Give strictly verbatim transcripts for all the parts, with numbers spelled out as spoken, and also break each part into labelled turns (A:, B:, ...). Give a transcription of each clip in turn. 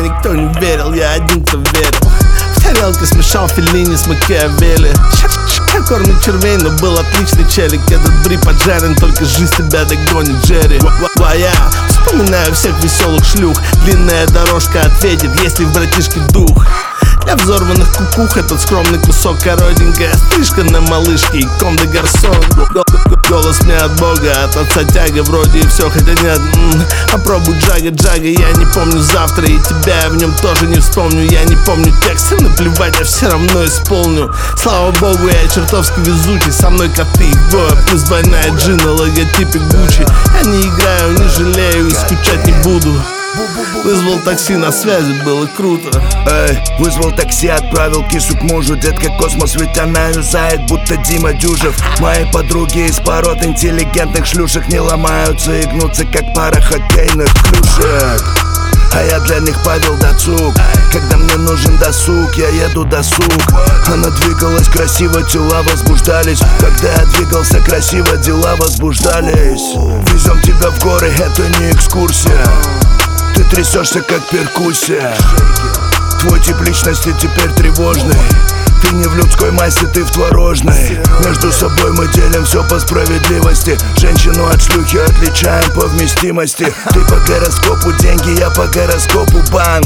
A: никто не верил, я один, кто верил. В тарелке смешал Феллини с Макиавелли. Я кормлю червей, но был отличный челик. Этот бри поджарен, только жизнь тебя догонит, Джерри. Я вспоминаю всех веселых шлюх. Длинная дорожка ответит, если в братишке дух. Для взорванных кукух этот скромный кусок, коротенькая стрижка на малышке и ком де гарсон. Голос мне от бога, от отца тяга, вроде и все, хотя нет. м-м, Попробуй джага-джага, я не помню завтра, и тебя я в нем тоже не вспомню. Я не помню текста, наплевать, я все равно исполню. Слава богу, я чертовски везучий, со мной коты их двое, плюс двойная джи на логотипе Гуччи. Я не играю, не жалею и скучать не буду. Вызвал такси, на связи, было круто.
B: Эй, вызвал такси, отправил кису к мужу. Детка космос, ведь она юзает, будто Дима Дюжев. Мои подруги из пород интеллигентных шлюшек не ломаются и гнутся, как пара хоккейных клюшек. А я для них Павел Дацук. Когда мне нужен досуг, я еду досуг. Она двигалась красиво, тела возбуждались. Когда я двигался красиво, дела возбуждались. Везем тебя в горы, это не экскурсия. Ты трясешься, как перкуссия. Твой тип личности теперь тревожный. Ты не в людской массе, ты в творожной. Между собой мы делим все по справедливости. Женщину от шлюхи отличаем по вместимости. Ты по гороскопу деньги, я по гороскопу банк.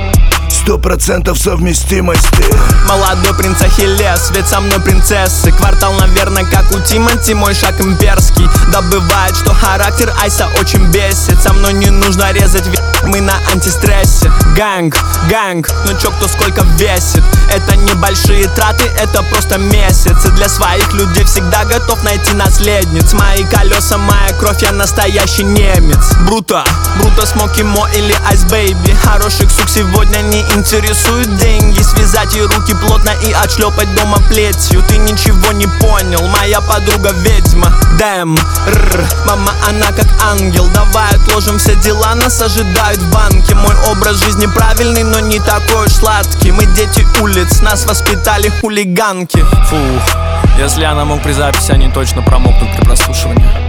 B: Сто процентов совместимости.
C: Молодой принц Ахиллес, ведь со мной принцессы. Квартал, наверное, как у Тимати, мой шаг имперский. Да бывает, что характер Айса очень бесит. Со мной не нужно резать, ведь мы на антистрессе. Гэнг, гэнг, ну чё, кто сколько весит. Это небольшие траты, это просто месяцы. Для своих людей всегда готов найти наследниц. Мои колеса, моя кровь, я настоящий немец. Бруто, Бруто, Смоки Мо или Айс Бэйби. Хороших сук сегодня не интересуют деньги. Связать ей руки плотно и отшлепать дома плетью. Ты ничего не понял, моя подруга ведьма. Дэм, ррр, мама, она как ангел. Давай отложим все дела, нас ожидают в банке. Мой образ жизни правильный, но не такой уж сладкий. Мы дети улиц, нас воспитали хулиганки.
D: Фух, если она мог при записи, они точно промокнут при прослушивании.